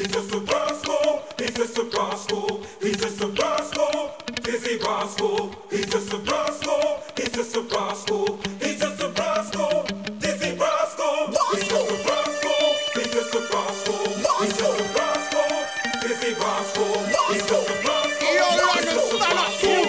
He's just a rascal. He's just a rascal. He's just a rascal. Dizzy rascal. He's just a rascal. He's just a rascal. He's just a rascal. Dizzy rascal. He's just a rascal. He's just a rascal. He's just a rascal. Dizzy rascal. He's just a rascal. Yo, London, stand up, fool.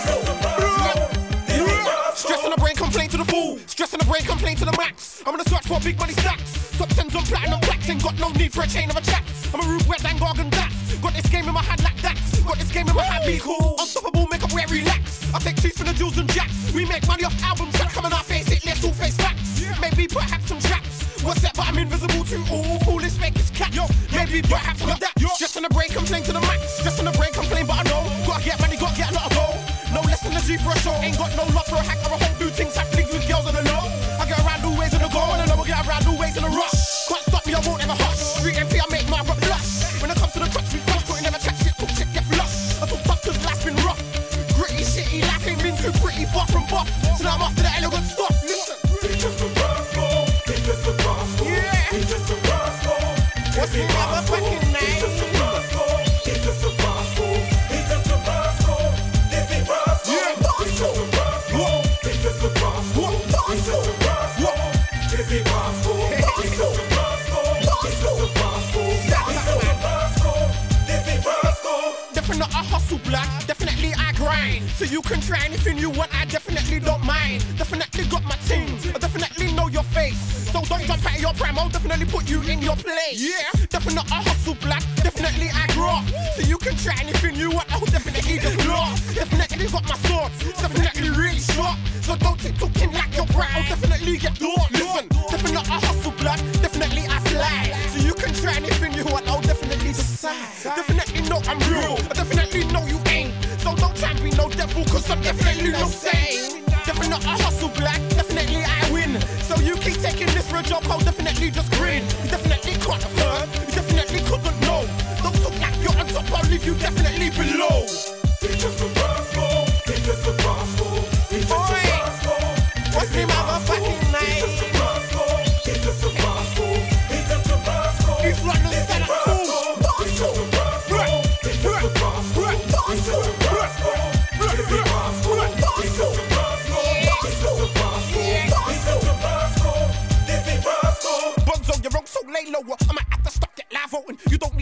Stress on the brain, complain to the fool. Stress on the brain, complain to the max. I'm gonna search for big money stacks. Top 10s on platinum plaques. Ain't got no need for a chain of a chat. I'm a rude wet and gargan that. Got this game in my hand like that. Got this game in my hand, be cool. Unstoppable, make up where relax. I take cheese for the jewels and jacks. We make money off album tracks. Come on, our face it, let's all face facts. Maybe perhaps some traps. What's that? But I'm invisible to all. Foolish fake is cat. Maybe perhaps some of that. Stress on the brain, complain to the max. Stress on the brain, complain, but I know. Gotta get money, gotta get a lot of gold. No less than a G for a show. Ain't got no love for a hack or a whole do things. I fleek with girls on the low. I get around new ways in the go, and I know I get around new ways in the rush. Can't stop me, I won't ever hush. Street MP, I make my rock blush. When it comes to the touch, we crush, but never chat shit, talk shit, get flush. I talk tough cause life's been rough. Gritty, shitty, life ain't been too pretty, far from buff. So now I'm after the elegant stuff. Listen. He's just a rascal. He's just a rascal. Yeah. He's just a rascal. What's the motherfucking name? He's just a rascal. He's just a rascal. He's just a rascal. Dizzy rascal. Yeah. He's just a rascal. He's just a rascal. He's just a rascal. Dizzy rascal. He's just a rascal. He's just a rascal. He's just a rascal. Dizzy rascal. Definitely I hustle black, definitely I grind. So you can try anything you want, I definitely don't mind. Definitely got my team, I definitely know your face. So don't jump out of your prime, I'll definitely put you in your place. Yeah, definitely I hustle black, definitely I grow. So you can try anything you want, I'll definitely just laugh. Definitely got my sword, definitely really sharp. So don't keep talking like you're bright, I'll definitely get bored. Listen, definitely I hustle black, definitely I fly. So you can try anything you want, I'll definitely decide. Definitely know I'm real, I definitely know you ain't. So don't try and be no devil, cause I'm definitely no saint. Definitely I hustle black, definitely I win. So you keep taking this for a joke, I'll definitely just grin. You definitely can't have heard, you definitely couldn't know. Don't talk like you're on top, I'll leave you definitely below. He's just a rascal. He's just a rascal. He's just a Oi. rascal. What's the motherfucking He's just a name? rascal. He's just a rascal. He's just a rascal. He's London stand up fool. He's just a rascal. He's just a rascal. He's just a rascal. Dizzy rascal. He's just a rascal. He's just a rascal. He's just a rascal. Dizzy rascal. Bonzo, you're wrong, so lay lower. I might have to stop, get live voting. You don't